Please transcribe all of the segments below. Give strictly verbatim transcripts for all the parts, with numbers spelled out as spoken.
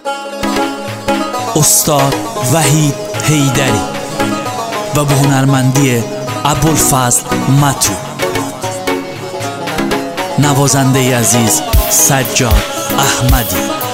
استاد وحید حیدری و به هنرمندی ابوالفضل متو. نوازنده عزیز سجاد احمدی.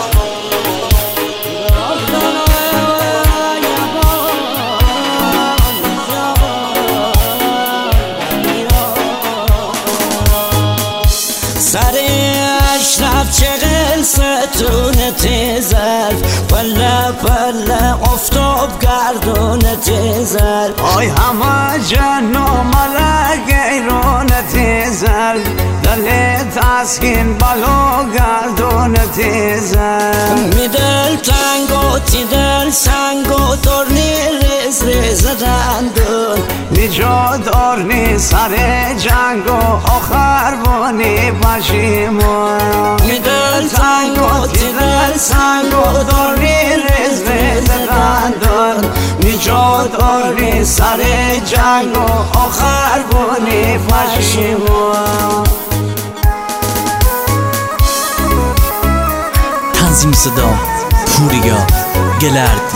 سر اشرف چغل ستون تیزر پله پله افتاب گردون تیزر آی همه جن و ملک ایرون تیزر دل تسکین بلو گردون تیزر می دل تنگو تی دل سنگو دورنی ریز ریز دندون می جا دورنی سر جنگو آخر بونی پشیمون می دل تنگو تی دل سنگو دورنی ریز ریز دندون می جا دورنی سر جنگو آخر بونی پشیمون. تنظیم صدا پوریا گلردی.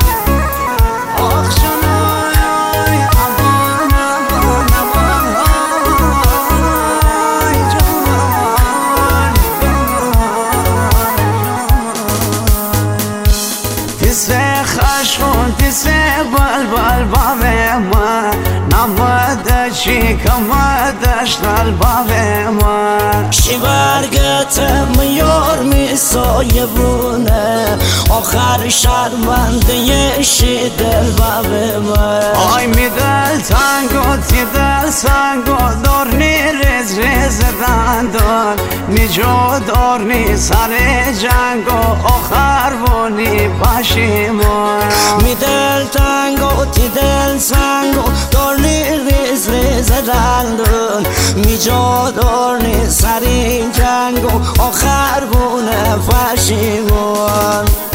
تیسه خشخون تیسه بل بل بابه ما نمده چی کمدش دل بابه ما شی برگت میار می سایه بونه آخر شرمنده شی دل بابه ما آی می دل تنگو تی دل سنگو دورنی ریز ریز دندون می جو دورنی سر جنگو آخر بونی پشیمون می دل تنگو تی دل سنگو دورنی ریز ریز دندون می جو دورنی سر جنگو آخر بونه پشیمون.